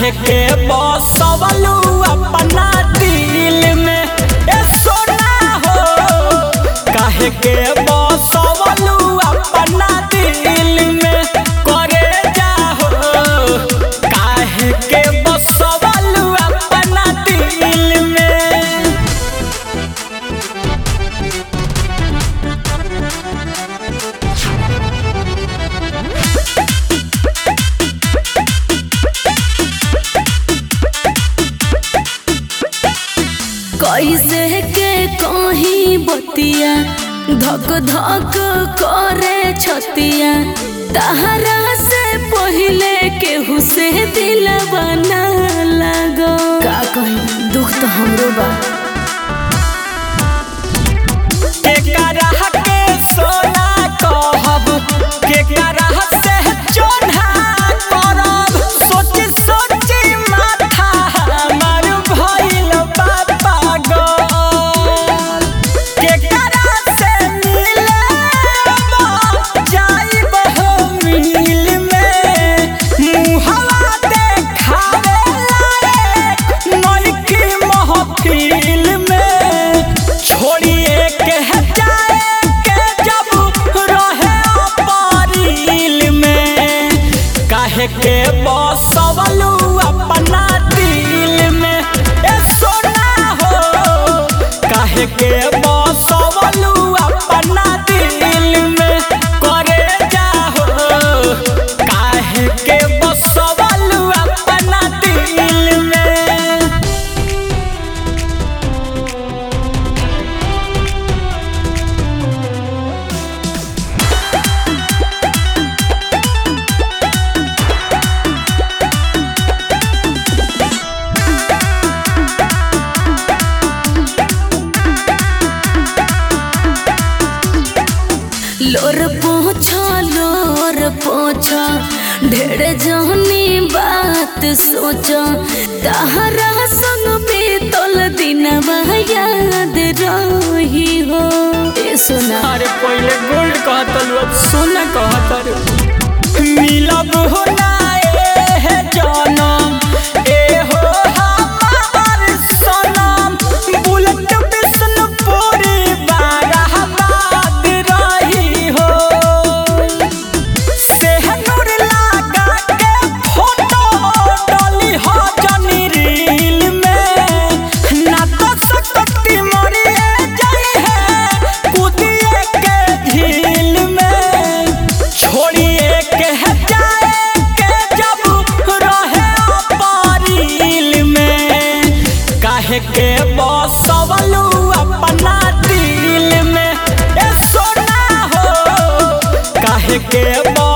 काहे के बसवलू अपना दिल में ए सोना हो काहे के बसवलू अपना दिल में करे जाहो काहे के बसवलू अपना दिल में। कैसे के कहीं बतिया धक धक करे छतिया तहरा से पहले केहू से दिल बना लगो का कहीं दुख तो हमरो बा केकरा के सोना कहब केकरा से चोन्हा करब सोची सोची माथा हमर भइल बा पागल केकरा से मिलब जाइब हो मिल में मुहवा देखावे लायक नइकी महफिल में छोड़िए के जाए के जब रहे परिल में काहे के बसवलू अपना दिल में ए सोना हो काहे के बसवलू अपना दिल में करे जाहो काहे के बसवलू अपना दिल में। लोर पोछा ढेर जहनी बात सोचा तहरा संग बीतल दिनवा याद रही हो ए सोना। अरे पहले गोल्ड कहतलू अब सोना कहतर मिलब हो ना ए जनम ए हो हमार सनम बुलेट बिष्णुपुरी बाराबाद रही हो सेहनूर लगा के फोटो डाली हो जनी रील में ना तो सकती मरिए जाई है कूदिए के झील में छोड़िए के जाए के जब रहे परिल में काहे के बसवलू अपना दिल में ए सोना हो काहे के